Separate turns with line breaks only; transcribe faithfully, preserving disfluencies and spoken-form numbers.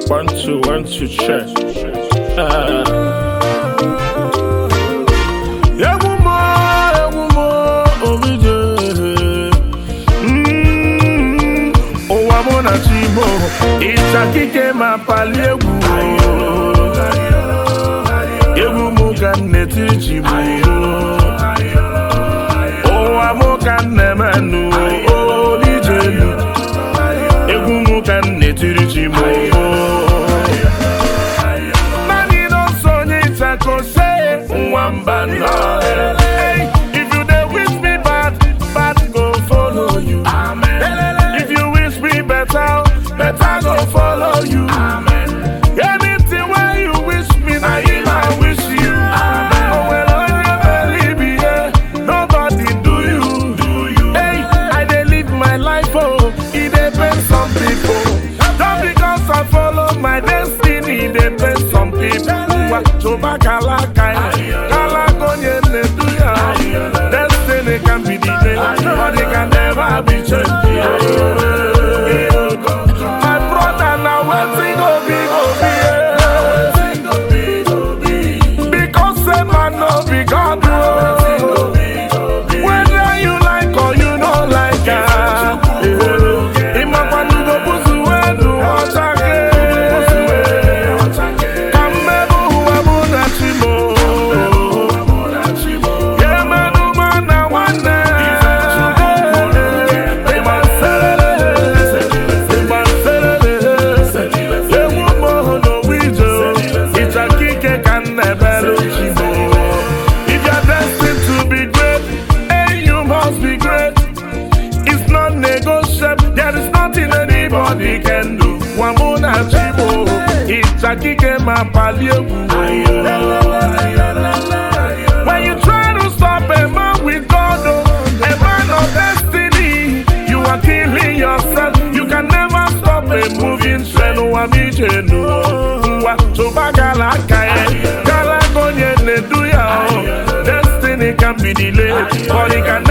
One, two, one, two, check. Ah. Egumo, egumo, obije. Mm. Owamona chibo, itakike mapali egu. Egumo kaneti chibo. Owamo kanemanu, obije. Egumo kaneti chibo. Hey, if you dey wish me bad, bad go follow you. Amen. If you wish me better, better go follow you. Amen. Anything where you wish me, now I wish you. Amen. Oh well, I never leave you. Nobody do you. Do you? Hey, I dey live my life, oh, it depends some people. Not because I follow my destiny, it depends some people. Destiny can be delayed, but it can never be changed. My brother, now waiting go be, go be. Because say man no be God. Whether you like or you don't like it. If you're destined to be great, and you must be great, it's not negotiable. There is nothing anybody can do. Wamona chibo, it's a kike mapalio. When you try to stop a man with God, a man of destiny, you are killing yourself. You can never stop a moving train. Destiny can be delayed, but it can